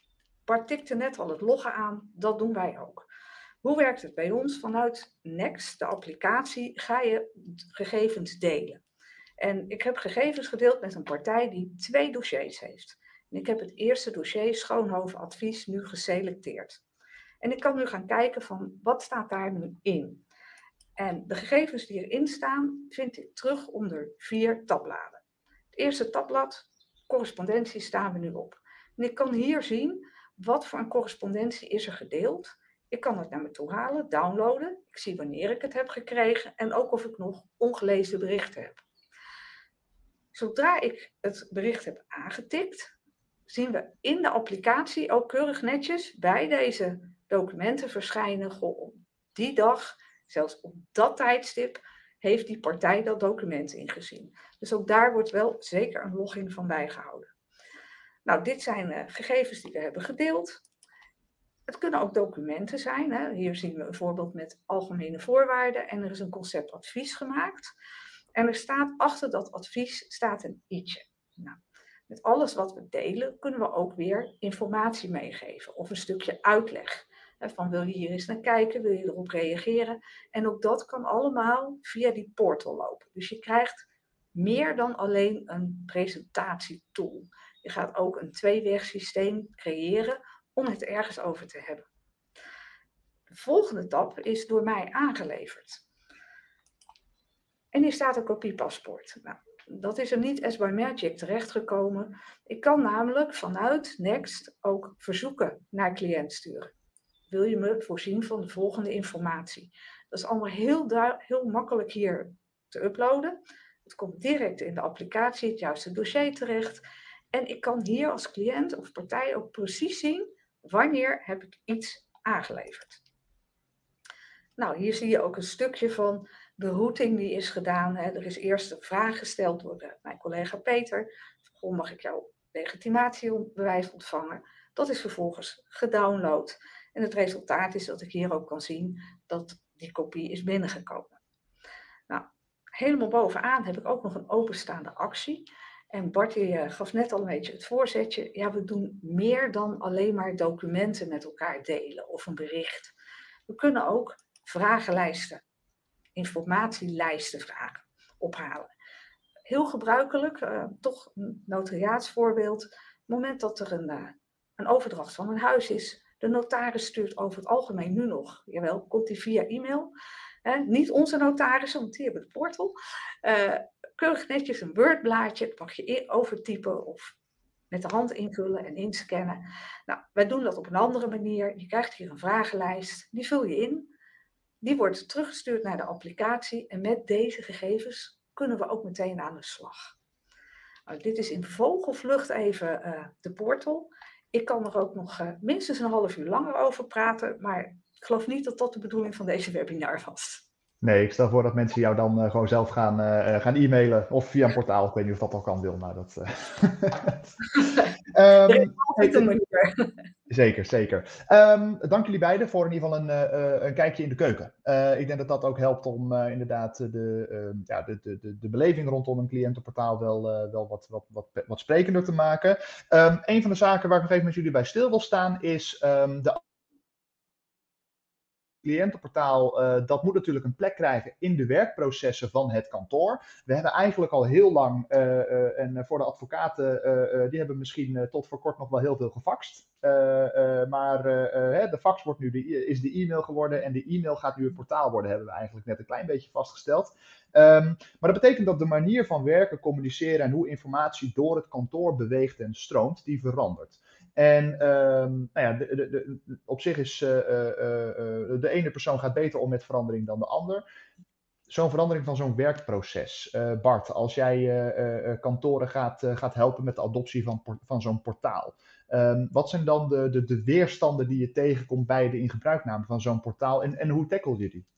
Bart tikte net al het loggen aan, dat doen wij ook. Hoe werkt het bij ons? Vanuit Next, de applicatie, ga je gegevens delen. En ik heb gegevens gedeeld met een partij die twee dossiers heeft. En ik heb het eerste dossier, Schoonhoven Advies, nu geselecteerd. En ik kan nu gaan kijken van, wat staat daar nu in? En de gegevens die erin staan, vind ik terug onder vier tabbladen. Het eerste tabblad, correspondentie, staan we nu op. En ik kan hier zien, wat voor een correspondentie is er gedeeld. Ik kan het naar me toe halen, downloaden. Ik zie wanneer ik het heb gekregen en ook of ik nog ongelezen berichten heb. Zodra ik het bericht heb aangetikt, zien we in de applicatie ook keurig netjes bij deze documenten verschijnen. Goh, op die dag, zelfs op dat tijdstip, heeft die partij dat document ingezien. Dus ook daar wordt wel zeker een login van bijgehouden. Nou, dit zijn uh, gegevens die we hebben gedeeld. Het kunnen ook documenten zijn. Hè. Hier zien we een voorbeeld met algemene voorwaarden en er is een conceptadvies gemaakt. En er staat achter dat advies staat een i'tje. Nou, met alles wat we delen kunnen we ook weer informatie meegeven of een stukje uitleg. Van wil je hier eens naar kijken, wil je erop reageren. En ook dat kan allemaal via die portal lopen. Dus je krijgt meer dan alleen een presentatietool. Je gaat ook een tweewegsysteem creëren om het ergens over te hebben. De volgende tab is door mij aangeleverd. En hier staat een kopiepaspoort. Nou, dat is er niet as by magic terechtgekomen. Ik kan namelijk vanuit Next ook verzoeken naar cliënt sturen. Wil je me voorzien van de volgende informatie? Dat is allemaal heel, heel makkelijk hier te uploaden. Het komt direct in de applicatie, het juiste dossier terecht. En ik kan hier als cliënt of partij ook precies zien wanneer heb ik iets aangeleverd. Nou, hier zie je ook een stukje van de routing die is gedaan. Hè. Er is eerst een vraag gesteld door de, mijn collega Peter. Goh, mag ik jouw legitimatiebewijs ontvangen? Dat is vervolgens gedownload. En het resultaat is dat ik hier ook kan zien dat die kopie is binnengekomen. Nou, helemaal bovenaan heb ik ook nog een openstaande actie. En Bart die gaf net al een beetje het voorzetje. Ja, we doen meer dan alleen maar documenten met elkaar delen of een bericht. We kunnen ook vragenlijsten, informatielijsten vragen, ophalen. Heel gebruikelijk, uh, toch een notariaatsvoorbeeld. Op het moment dat er een, uh, een overdracht van een huis is, de notaris stuurt over het algemeen nu nog, jawel, komt die via e-mail. Uh, niet onze notarissen, want die hebben de portal. Uh, keurig netjes een Word-blaadje, dat mag je overtypen of met de hand invullen en inscannen. Nou, wij doen dat op een andere manier. Je krijgt hier een vragenlijst, die vul je in. Die wordt teruggestuurd naar de applicatie en met deze gegevens kunnen we ook meteen aan de slag. Nou, dit is in vogelvlucht even uh, de portal. Ik kan er ook nog uh, minstens een half uur langer over praten, maar ik geloof niet dat dat de bedoeling van deze webinar was. Nee, ik stel voor dat mensen jou dan uh, gewoon zelf gaan, uh, gaan e-mailen of via een portaal. Ik weet niet of dat al kan, Wil, maar dat... Uh... um, er is altijd een manier. Zeker, zeker. Um, dank jullie beiden voor in ieder geval een, uh, een kijkje in de keuken. Uh, ik denk dat dat ook helpt om uh, inderdaad de, uh, ja, de, de, de, de beleving rondom een cliëntenportaal wel, uh, wel wat, wat, wat, wat sprekender te maken. Um, een van de zaken waar ik nog even met jullie bij stil wil staan is um, de cliëntenportaal, uh, dat moet natuurlijk een plek krijgen in de werkprocessen van het kantoor. We hebben eigenlijk al heel lang, uh, uh, en voor de advocaten, uh, uh, die hebben misschien uh, tot voor kort nog wel heel veel gefaxt. Uh, uh, maar uh, uh, de fax wordt nu de, is de e-mail geworden en de e-mail gaat nu het portaal worden, hebben we eigenlijk net een klein beetje vastgesteld. Um, maar dat betekent dat de manier van werken, communiceren en hoe informatie door het kantoor beweegt en stroomt, die verandert. En um, nou ja, de, de, de, op zich is uh, uh, uh, de ene persoon gaat beter om met verandering dan de ander. Zo'n verandering van zo'n werkproces. Uh, Bart, als jij uh, uh, kantoren gaat, uh, gaat helpen met de adoptie van, van zo'n portaal. Um, wat zijn dan de, de, de weerstanden die je tegenkomt bij de ingebruikname van zo'n portaal en, en hoe tackle je die?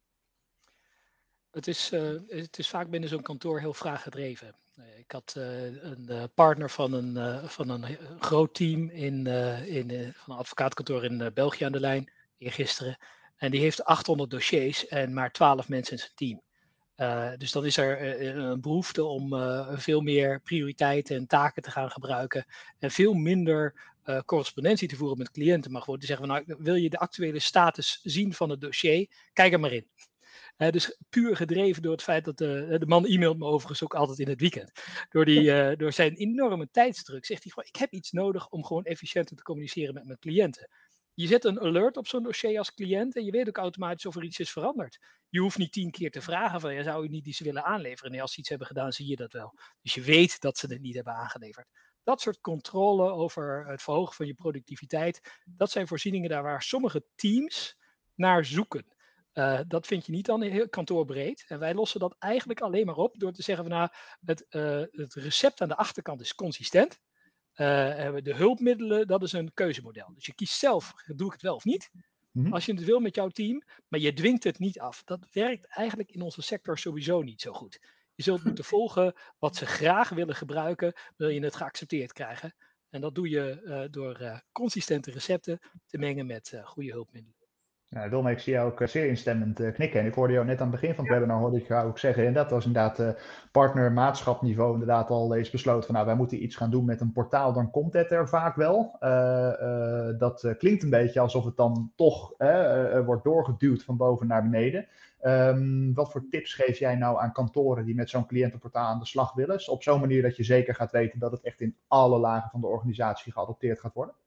Het is, uh, het is vaak binnen zo'n kantoor heel vraaggedreven. Uh, ik had uh, een uh, partner van een, uh, van een groot team in, uh, in, uh, van een advocaatkantoor in uh, België aan de lijn, eergisteren. En die heeft achthonderd dossiers en maar twaalf mensen in zijn team. Uh, dus dan is er uh, een behoefte om uh, veel meer prioriteiten en taken te gaan gebruiken en veel minder uh, correspondentie te voeren met cliënten, maar gewoon te zeggen van, nou, wil je de actuele status zien van het dossier, kijk er maar in. Uh, dus puur gedreven door het feit dat de, de man e-mailt me overigens ook altijd in het weekend. Door, die, uh, door zijn enorme tijdsdruk zegt hij gewoon, ik heb iets nodig om gewoon efficiënter te communiceren met mijn cliënten. Je zet een alert op zo'n dossier als cliënt en je weet ook automatisch of er iets is veranderd. Je hoeft niet tien keer te vragen van, ja, zou je niet iets willen aanleveren? Nee, als ze iets hebben gedaan, zie je dat wel. Dus je weet dat ze het niet hebben aangeleverd. Dat soort controle over het verhogen van je productiviteit, dat zijn voorzieningen daar waar sommige teams naar zoeken. Uh, dat vind je niet dan heel kantoorbreed. En wij lossen dat eigenlijk alleen maar op door te zeggen van, nou, het, uh, het recept aan de achterkant is consistent. Uh, de hulpmiddelen, dat is een keuzemodel. Dus je kiest zelf, doe ik het wel of niet? Mm-hmm. Als je het wil met jouw team, maar je dwingt het niet af. Dat werkt eigenlijk in onze sector sowieso niet zo goed. Je zult moeten volgen wat ze graag willen gebruiken, wil je het geaccepteerd krijgen. En dat doe je uh, door uh, consistente recepten te mengen met uh, goede hulpmiddelen. Nou, Wilma, ik zie jou ook zeer instemmend uh, knikken. En ik hoorde jou net aan het begin van het ja. webinar, hoorde ik jou ook zeggen, en dat was inderdaad uh, partner-maatschapniveau inderdaad al eens besloten van, nou, wij moeten iets gaan doen met een portaal, dan komt het er vaak wel. Uh, uh, dat uh, klinkt een beetje alsof het dan toch uh, uh, wordt doorgeduwd van boven naar beneden. Um, wat voor tips geef jij nou aan kantoren die met zo'n cliëntenportaal aan de slag willen? Op zo'n manier dat je zeker gaat weten dat het echt in alle lagen van de organisatie geadopteerd gaat worden?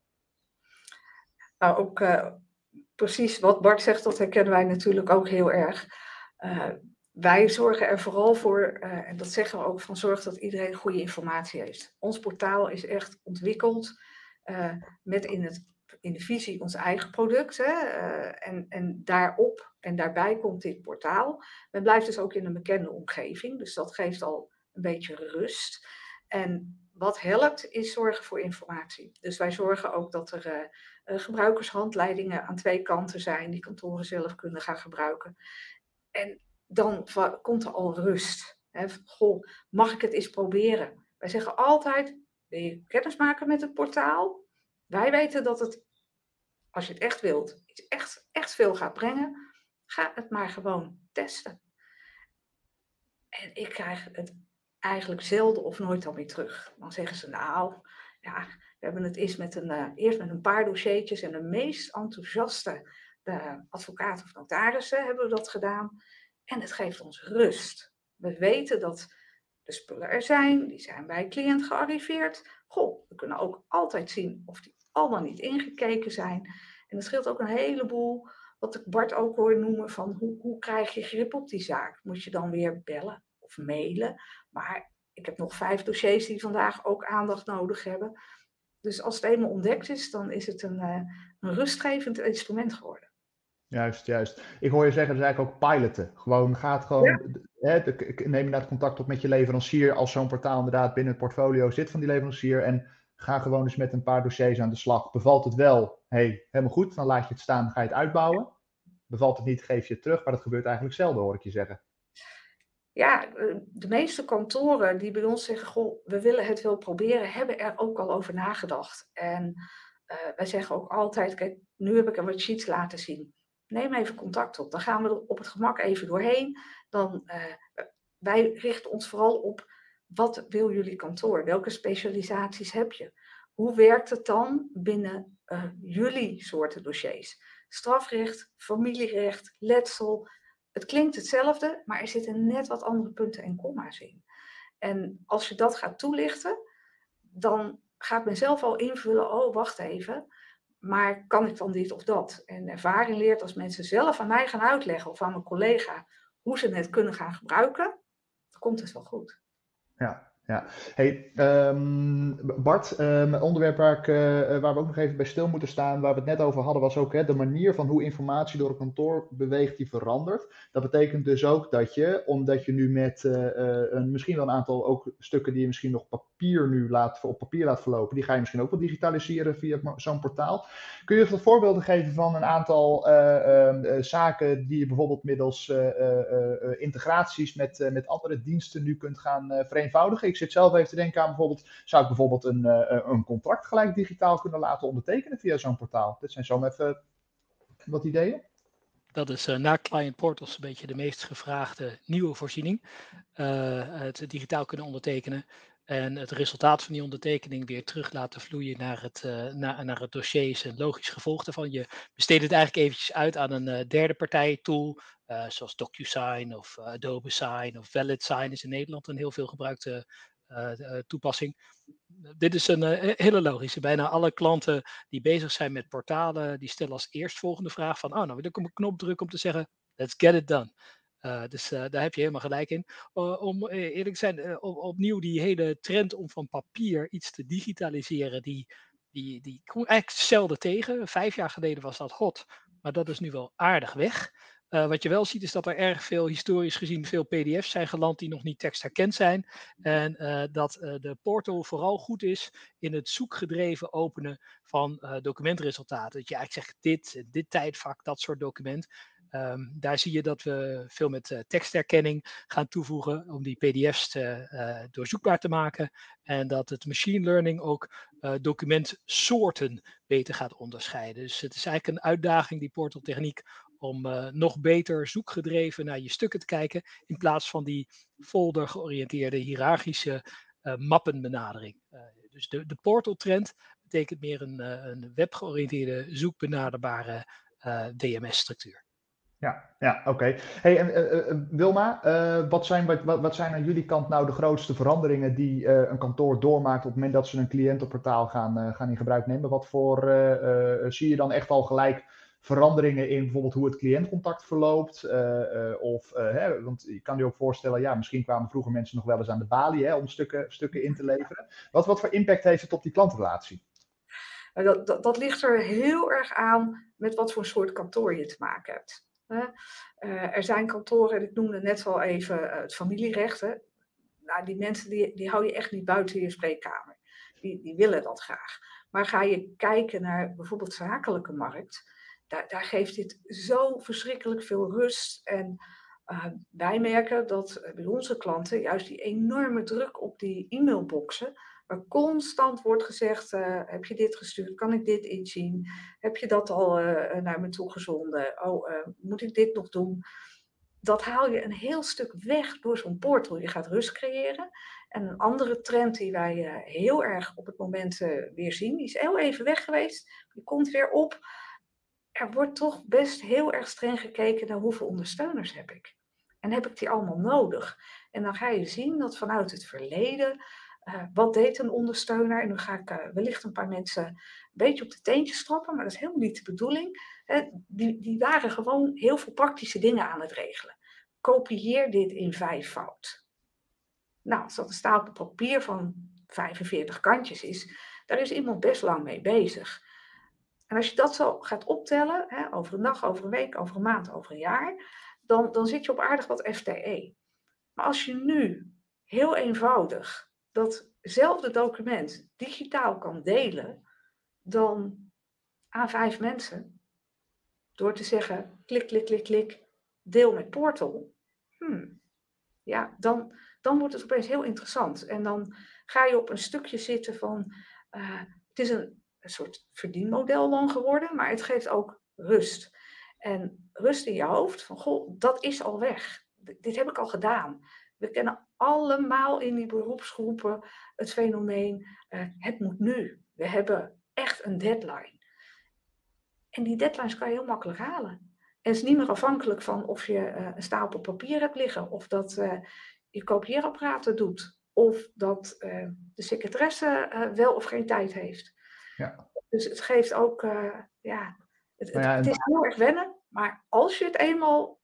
Nou, ook... Uh... Precies wat Bart zegt, dat herkennen wij natuurlijk ook heel erg. Uh, wij zorgen er vooral voor, uh, en dat zeggen we ook, van zorg dat iedereen goede informatie heeft. Ons portaal is echt ontwikkeld uh, met in, het, in de visie ons eigen product. Hè, uh, en, en daarop en daarbij komt dit portaal. Men blijft dus ook in een bekende omgeving, dus dat geeft al een beetje rust. En wat helpt is zorgen voor informatie. Dus wij zorgen ook dat er uh, uh, gebruikershandleidingen aan twee kanten zijn die kantoren zelf kunnen gaan gebruiken. En dan va- komt er al rust. Hè? Goh, mag ik het eens proberen? Wij zeggen altijd, wil je kennis maken met het portaal? Wij weten dat het, als je het echt wilt, iets echt, echt veel gaat brengen. Ga het maar gewoon testen. En ik krijg het eigenlijk zelden of nooit dan weer terug. Dan zeggen ze, nou, ja, we hebben het eerst met een, uh, eerst met een paar dossiertjes en de meest enthousiaste de advocaat of notarissen hebben we dat gedaan. En het geeft ons rust. We weten dat de spullen er zijn, die zijn bij cliënt gearriveerd. Goh, we kunnen ook altijd zien of die allemaal niet ingekeken zijn. En dat scheelt ook een heleboel, wat ik Bart ook hoor noemen, van hoe, hoe krijg je grip op die zaak? Moet je dan weer bellen of mailen? Maar ik heb nog vijf dossiers die vandaag ook aandacht nodig hebben. Dus als het eenmaal ontdekt is, dan is het een, uh, een rustgevend instrument geworden. Juist, juist. Ik hoor je zeggen, dus eigenlijk ook piloten. Gewoon, gaat gewoon, ja. hè, neem inderdaad contact op met je leverancier als zo'n portaal inderdaad binnen het portfolio zit van die leverancier. En ga gewoon eens met een paar dossiers aan de slag. Bevalt het wel, hey, helemaal goed, dan laat je het staan, ga je het uitbouwen. Bevalt het niet, geef je het terug. Maar dat gebeurt eigenlijk zelden, hoor ik je zeggen. Ja, de meeste kantoren die bij ons zeggen, goh, we willen het wel proberen, hebben er ook al over nagedacht. En uh, wij zeggen ook altijd, kijk, nu heb ik er wat sheets laten zien. Neem even contact op. Dan gaan we er op het gemak even doorheen. Dan, uh, wij richten ons vooral op, wat wil jullie kantoor? Welke specialisaties heb je? Hoe werkt het dan binnen uh, jullie soorten dossiers? Strafrecht, familierecht, letsel. Het klinkt hetzelfde, maar er zitten net wat andere punten en komma's in. En als je dat gaat toelichten, dan gaat men zelf al invullen, oh, wacht even, maar kan ik dan dit of dat? En ervaring leert, als mensen zelf aan mij gaan uitleggen of aan mijn collega hoe ze het kunnen gaan gebruiken, dan komt het wel goed. Ja. Ja, hey, um, Bart, een um, onderwerp waar, ik, uh, waar we ook nog even bij stil moeten staan, waar we het net over hadden, was ook hè, de manier van hoe informatie door een kantoor beweegt, die verandert. Dat betekent dus ook dat je, omdat je nu met uh, uh, een, misschien wel een aantal ook stukken die je misschien nog papier nu laat, op papier laat verlopen, die ga je misschien ook wel digitaliseren via zo'n portaal. Kun je wat voorbeelden geven van een aantal uh, uh, zaken die je bijvoorbeeld middels uh, uh, uh, integraties met, uh, met andere diensten nu kunt gaan uh, vereenvoudigen? Ik zit zelf even te denken aan bijvoorbeeld, zou ik bijvoorbeeld een, uh, een contract gelijk digitaal kunnen laten ondertekenen via zo'n portaal? Dit zijn zomaar even wat ideeën. Dat is uh, na Client Portals een beetje de meest gevraagde nieuwe voorziening. Uh, het digitaal kunnen ondertekenen. En het resultaat van die ondertekening weer terug laten vloeien naar het, uh, naar, naar het dossier is een logisch gevolg daarvan. Je besteedt het eigenlijk eventjes uit aan een uh, derde partij tool, uh, zoals DocuSign of uh, Adobe Sign of ValidSign is in Nederland een heel veel gebruikte uh, uh, toepassing. Dit is een uh, hele logische. Bijna alle klanten die bezig zijn met portalen, die stellen als eerstvolgende vraag van, oh, nou wil ik op een knop drukken om te zeggen, let's get it done. Uh, dus uh, daar heb je helemaal gelijk in. Uh, om eerlijk te zijn, uh, op, opnieuw die hele trend om van papier iets te digitaliseren, die, die, die kom ik eigenlijk zelden tegen. Vijf jaar geleden was dat hot, maar dat is nu wel aardig weg. Uh, wat je wel ziet is dat er erg veel, historisch gezien, veel P D F's zijn geland die nog niet tekstherkend zijn. En uh, dat uh, de portal vooral goed is in het zoekgedreven openen van uh, documentresultaten. Dat je eigenlijk zegt, dit, dit tijdvak, dat soort document. Um, daar zie je dat we veel met uh, tekstherkenning gaan toevoegen om die P D F's te, uh, doorzoekbaar te maken. En dat het machine learning ook uh, documentsoorten beter gaat onderscheiden. Dus het is eigenlijk een uitdaging, die portaltechniek, om uh, nog beter zoekgedreven naar je stukken te kijken, in plaats van die folder georiënteerde hiërarchische uh, mappenbenadering. Uh, dus de, de portaltrend betekent meer een, uh, een webgeoriënteerde zoekbenaderbare uh, D M S-structuur. Ja, ja, oké. Okay. Hey, uh, uh, Wilma, uh, wat, zijn, wat, wat zijn aan jullie kant nou de grootste veranderingen die uh, een kantoor doormaakt op het moment dat ze een cliëntenportaal gaan, uh, gaan in gebruik nemen? Wat voor uh, uh, zie je dan echt al gelijk veranderingen in bijvoorbeeld hoe het cliëntcontact verloopt? Uh, uh, of, uh, hè, want je kan je ook voorstellen, ja, misschien kwamen vroeger mensen nog wel eens aan de balie hè, om stukken, stukken in te leveren. Wat, wat voor impact heeft het op die klantrelatie? Dat, dat, dat ligt er heel erg aan met wat voor soort kantoor je te maken hebt. Uh, er zijn kantoren, ik noemde net al even uh, het familierecht. Hè. Nou, die mensen die, die hou je echt niet buiten je spreekkamer. Die, die willen dat graag. Maar ga je kijken naar bijvoorbeeld zakelijke markt, daar, daar geeft dit zo verschrikkelijk veel rust. En uh, wij merken dat uh, bij onze klanten juist die enorme druk op die e-mailboxen, waar constant wordt gezegd, uh, heb je dit gestuurd, kan ik dit inzien, heb je dat al uh, naar me toegezonden, oh, uh, moet ik dit nog doen? Dat haal je een heel stuk weg door zo'n portal. Je gaat rust creëren. En een andere trend die wij uh, heel erg op het moment uh, weer zien, die is heel even weg geweest, die komt weer op. Er wordt toch best heel erg streng gekeken naar hoeveel ondersteuners heb ik. En heb ik die allemaal nodig? En dan ga je zien dat vanuit het verleden, Uh, wat deed een ondersteuner? En nu ga ik uh, wellicht een paar mensen een beetje op de teentjes trappen, maar dat is helemaal niet de bedoeling. Uh, die, die waren gewoon heel veel praktische dingen aan het regelen. Kopieer dit in vijfvoud. Nou, als dat een stapel papier van vijfenveertig kantjes is, daar is iemand best lang mee bezig. En als je dat zo gaat optellen, hè, over een dag, over een week, over een maand, over een jaar, dan, dan zit je op aardig wat F T E. Maar als je nu heel eenvoudig datzelfde document digitaal kan delen, dan aan vijf mensen, door te zeggen, klik, klik, klik, klik, deel met portal, hmm, ja, dan, dan wordt het opeens heel interessant. En dan ga je op een stukje zitten van, uh, het is een, een soort verdienmodel dan geworden, maar het geeft ook rust. En rust in je hoofd, van goh, dat is al weg. D- dit heb ik al gedaan. We kennen allemaal in die beroepsgroepen het fenomeen, uh, het moet nu. We hebben echt een deadline. En die deadlines kan je heel makkelijk halen. En het is niet meer afhankelijk van of je uh, een stapel papier hebt liggen, of dat uh, je kopieerapparaat het doet, of dat uh, de secretaresse uh, wel of geen tijd heeft. Ja. Dus het geeft ook, uh, ja, het, Nou ja, het, het is heel erg wennen, maar als je het eenmaal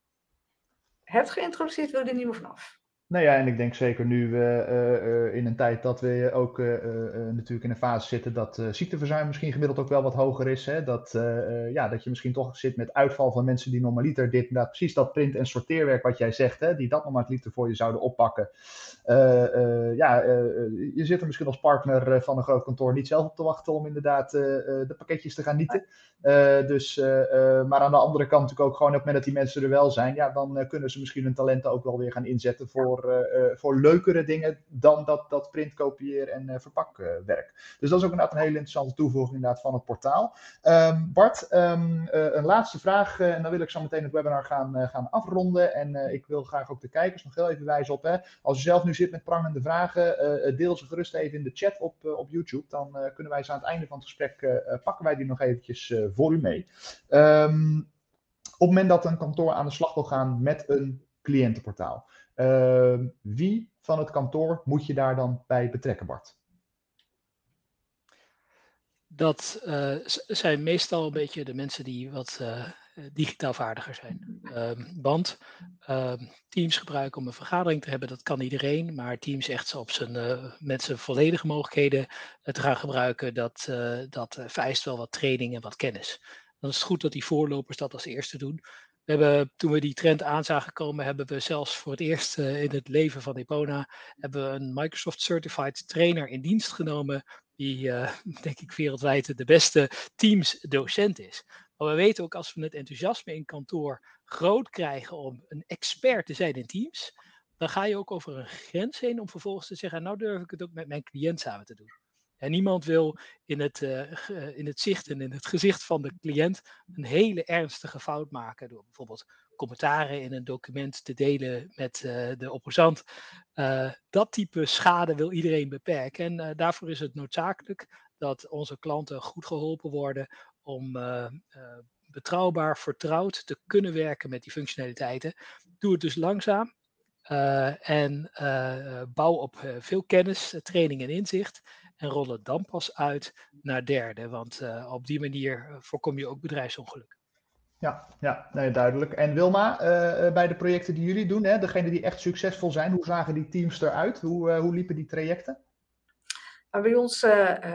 hebt geïntroduceerd, wil je er niet meer vanaf. Nou ja, en ik denk zeker nu uh, uh, in een tijd dat we ook uh, uh, natuurlijk in een fase zitten dat uh, ziekteverzuim misschien gemiddeld ook wel wat hoger is. Hè? Dat, uh, uh, ja, dat je misschien toch zit met uitval van mensen die normaliter dit, nou, precies dat print- en sorteerwerk wat jij zegt, hè, die dat nog maar het liefde voor je zouden oppakken. Uh, uh, ja, uh, je zit er misschien als partner van een groot kantoor niet zelf op te wachten om inderdaad uh, de pakketjes te gaan nieten. Uh, dus, uh, uh, maar aan de andere kant natuurlijk ook gewoon op het moment dat die mensen er wel zijn, ja, dan uh, kunnen ze misschien hun talenten ook wel weer gaan inzetten voor voor, uh, uh, voor leukere dingen dan dat, dat print, kopieer en uh, verpakwerk. Dus dat is ook inderdaad een hele interessante toevoeging inderdaad van het portaal. Um, Bart, um, uh, een laatste vraag uh, en dan wil ik zo meteen het webinar gaan, uh, gaan afronden. En uh, ik wil graag ook de kijkers nog heel even wijzen op, hè, als je zelf nu zit met prangende vragen, uh, deel ze gerust even in de chat op, uh, op YouTube. Dan uh, kunnen wij ze aan het einde van het gesprek, uh, pakken wij die nog eventjes uh, voor u mee. Um, op het moment dat een kantoor aan de slag wil gaan met een cliëntenportaal, uh, wie van het kantoor moet je daar dan bij betrekken, Bart? Dat uh, zijn meestal een beetje de mensen die wat uh, digitaal vaardiger zijn. Um, want um, Teams gebruiken om een vergadering te hebben, dat kan iedereen. Maar Teams echt op zijn, uh, met zijn volledige mogelijkheden uh, te gaan gebruiken, dat, uh, dat uh, vereist wel wat training en wat kennis. Dan is het goed dat die voorlopers dat als eerste doen. We hebben, toen we die trend aan zagen komen, hebben we zelfs voor het eerst uh, in het leven van Epona hebben we een Microsoft Certified Trainer in dienst genomen, die uh, denk ik wereldwijd de beste Teams docent is. Maar we weten ook, als we het enthousiasme in kantoor groot krijgen om een expert te zijn in Teams, dan ga je ook over een grens heen om vervolgens te zeggen, nou durf ik het ook met mijn cliënt samen te doen. En niemand wil in het, uh, in het zicht en in het gezicht van de cliënt een hele ernstige fout maken door bijvoorbeeld commentaren in een document te delen met uh, de opposant. Uh, dat type schade wil iedereen beperken. En uh, daarvoor is het noodzakelijk dat onze klanten goed geholpen worden om uh, uh, betrouwbaar, vertrouwd te kunnen werken met die functionaliteiten. Doe het dus langzaam uh, en uh, bouw op uh, veel kennis, training en inzicht. En rol het dan pas uit naar derde. Want uh, op die manier voorkom je ook bedrijfsongelukken. Ja, ja, nee, duidelijk. En Wilma, uh, bij de projecten die jullie doen, hè, degene die echt succesvol zijn, hoe zagen die teams eruit? Hoe, uh, hoe liepen die trajecten? Nou, bij ons uh, uh,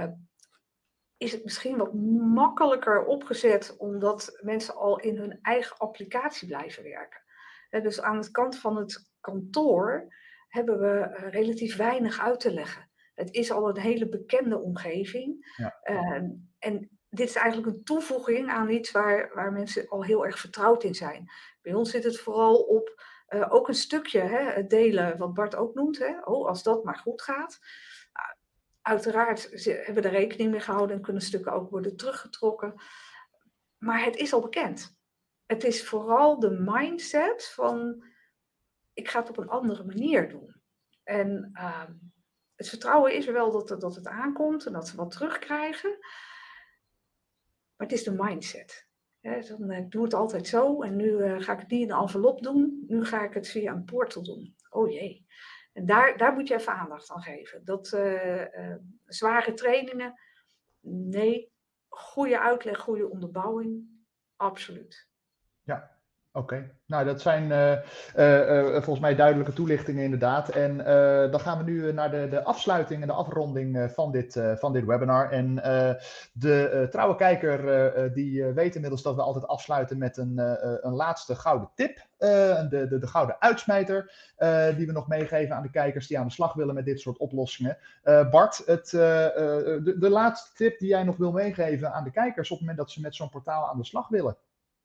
is het misschien wat makkelijker opgezet, omdat mensen al in hun eigen applicatie blijven werken. Uh, dus aan de kant van het kantoor hebben we uh, relatief weinig uit te leggen. Het is al een hele bekende omgeving. Ja. Uh, en dit is eigenlijk een toevoeging aan iets waar, waar mensen al heel erg vertrouwd in zijn. Bij ons zit het vooral op uh, ook een stukje, hè, het delen, wat Bart ook noemt. Hè, oh, als dat maar goed gaat. Uh, uiteraard hebben we er rekening mee gehouden en kunnen stukken ook worden teruggetrokken. Maar het is al bekend. Het is vooral de mindset van, ik ga het op een andere manier doen. En uh, het vertrouwen is er wel dat, dat het aankomt en dat ze wat terugkrijgen. Maar het is de mindset. Ja, dan, ik doe het altijd zo en nu uh, ga ik het niet in een envelop doen. Nu ga ik het via een portal doen. Oh jee. En daar, daar moet je even aandacht aan geven. Dat uh, uh, zware trainingen, nee. Goede uitleg, goede onderbouwing, absoluut. Ja. Oké, okay. Nou dat zijn uh, uh, uh, volgens mij duidelijke toelichtingen inderdaad. En uh, dan gaan we nu naar de, de afsluiting en de afronding uh, van, dit, uh, van dit webinar. En uh, de uh, trouwe kijker uh, die uh, weet inmiddels dat we altijd afsluiten met een, uh, een laatste gouden tip. Uh, de, de, de gouden uitsmijter uh, die we nog meegeven aan de kijkers die aan de slag willen met dit soort oplossingen. Uh, Bart, het, uh, uh, de, de laatste tip die jij nog wil meegeven aan de kijkers op het moment dat ze met zo'n portaal aan de slag willen.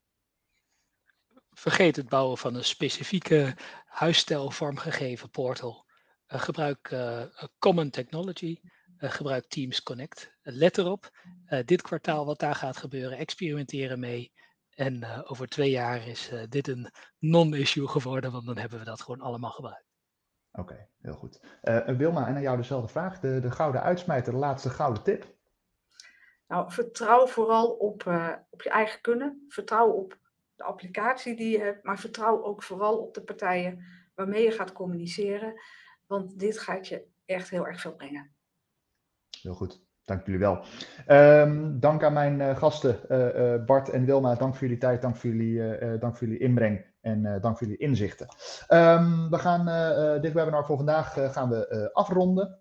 Vergeet het bouwen van een specifieke huisstijl vormgegeven portal. Uh, gebruik uh, Common Technology. Uh, gebruik Teams Connect. Uh, let erop, uh, dit kwartaal wat daar gaat gebeuren, experimenteren mee. En uh, over twee jaar is uh, dit een non-issue geworden, want dan hebben we dat gewoon allemaal gebruikt. Oké, okay, heel goed. Uh, Wilma, en aan jou dezelfde vraag. De, de gouden uitsmijter, de laatste gouden tip. Nou, vertrouw vooral op, uh, op je eigen kunnen. Vertrouw op de applicatie die je hebt, maar vertrouw ook vooral op de partijen waarmee je gaat communiceren, want dit gaat je echt heel erg veel brengen. Heel goed, dank jullie wel. Um, dank aan mijn uh, gasten uh, uh, Bart en Wilma, dank voor jullie tijd, dank voor jullie, uh, dank voor jullie inbreng en uh, dank voor jullie inzichten. Um, we gaan uh, uh, dit webinar voor vandaag uh, gaan we uh, afronden.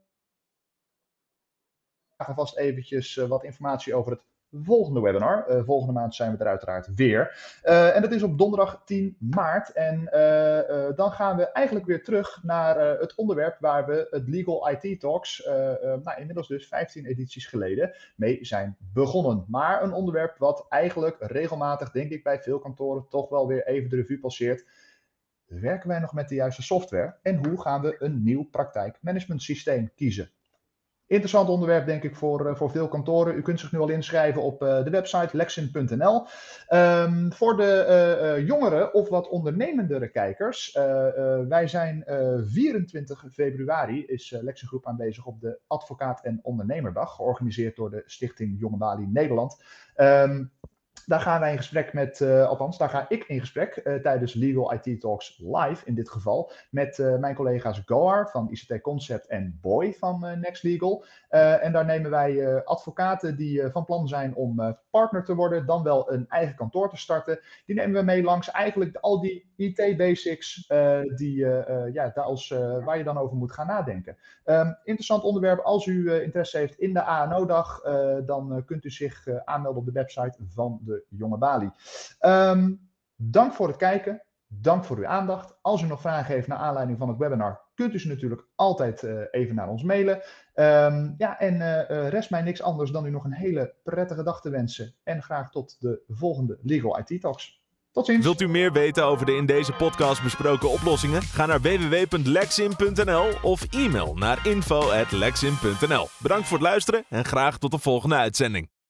Ik ga vast eventjes uh, wat informatie over het volgende webinar. Uh, volgende maand zijn we er uiteraard weer. Uh, en dat is op donderdag tien maart. En uh, uh, dan gaan we eigenlijk weer terug naar uh, het onderwerp waar we het Legal I T Talks, uh, uh, nou, inmiddels dus vijftien edities geleden, mee zijn begonnen. Maar een onderwerp wat eigenlijk regelmatig, denk ik, bij veel kantoren toch wel weer even de revue passeert. werken wij nog met de juiste software? En hoe gaan we een nieuw praktijkmanagementsysteem kiezen? Interessant onderwerp, denk ik, voor, uh, voor veel kantoren. U kunt zich nu al inschrijven op uh, de website lexin punt n l. Um, voor de uh, uh, jongere of wat ondernemendere kijkers. Uh, uh, wij zijn uh, vierentwintig februari is uh, Lexin Groep aanwezig op de Advocaat en Ondernemerdag. Georganiseerd door de Stichting Jonge Balie Nederland. Um, Daar gaan wij in gesprek met, uh, althans, daar ga ik in gesprek uh, tijdens Legal I T Talks live in dit geval met uh, mijn collega's Goar van I C T Concept en Boy van uh, Next Legal. Uh, en daar nemen wij uh, advocaten die uh, van plan zijn om uh, partner te worden, dan wel een eigen kantoor te starten. Die nemen we mee langs eigenlijk al die I T basics uh, die, uh, uh, ja, als, uh, waar je dan over moet gaan nadenken. Um, interessant onderwerp. Als u uh, interesse heeft in de A N O-dag, uh, dan uh, kunt u zich uh, aanmelden op de website van de Jonge Balie. Um, dank voor het kijken. Dank voor uw aandacht. Als u nog vragen heeft naar aanleiding van het webinar, kunt u ze natuurlijk altijd uh, even naar ons mailen. Um, ja, en uh, rest mij niks anders dan u nog een hele prettige dag te wensen. En graag tot de volgende Legal I T Talks. Tot ziens. Wilt u meer weten over de in deze podcast besproken oplossingen? Ga naar w w w punt lexin punt n l of e-mail naar info at lexin punt n l. Bedankt voor het luisteren en graag tot de volgende uitzending.